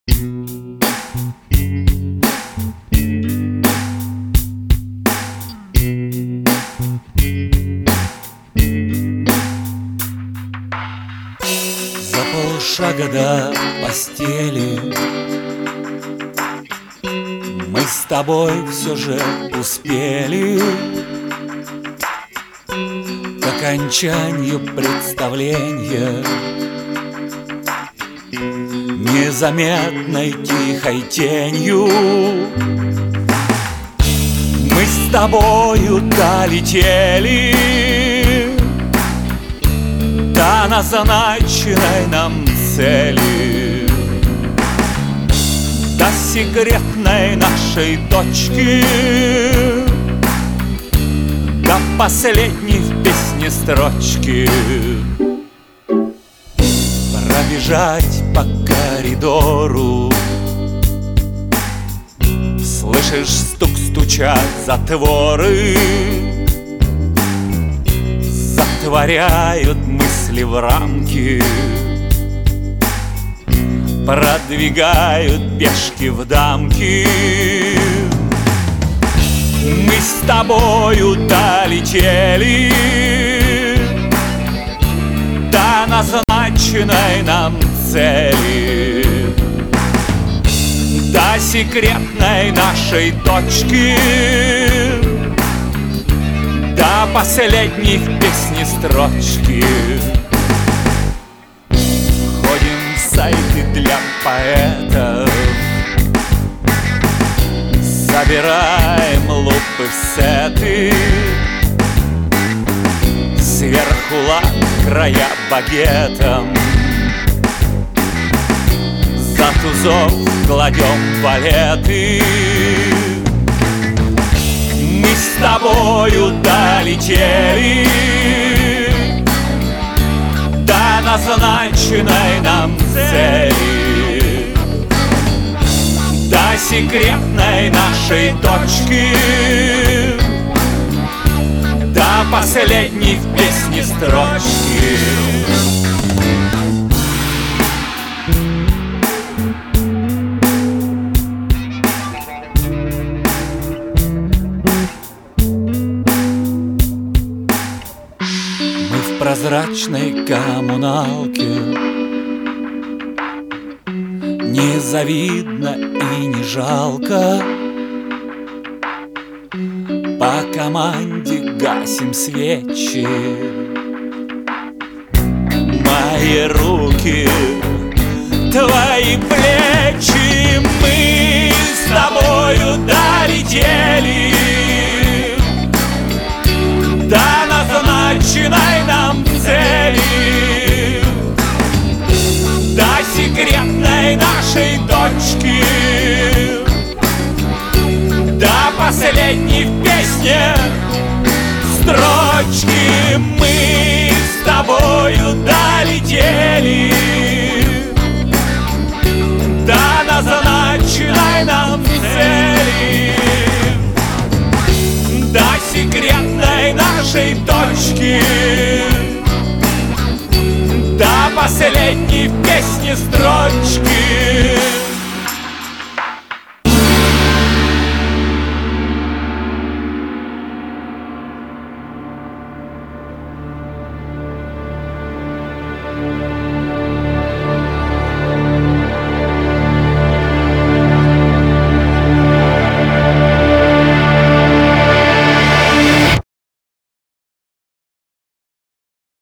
За полшага до постели мы с тобой все же успели к окончанию представления, незаметной тихой тенью. Мы с тобою долетели до назначенной нам цели, до секретной нашей точки, до последней в песне строчки. Пробежать по коридору, слышишь, стук стучат затворы, затворяют мысли в рамки, продвигают пешки в дамки. Мы с тобою долетели до назначенной нам цели, до секретной нашей точки, до последней в песне строчки. Ходим в сайты для поэтов, собираем лупы в сеты, сверху лак, края багетом, за тузов кладем валеты. Мы с тобою долетели до назначенной нам цели, до секретной нашей точки, до последней в песне строчки. Мы в прозрачной коммуналке, не завидно и не жалко, по команде гасим свечи. Мои руки, твои плечи, мы с тобою долетели до назначенной нам цели, до секретной нашей точки, до последней в песне строчки. Мы с тобою долетели до назначенной нам цели, до секретной нашей точки, до последней в песне строчки.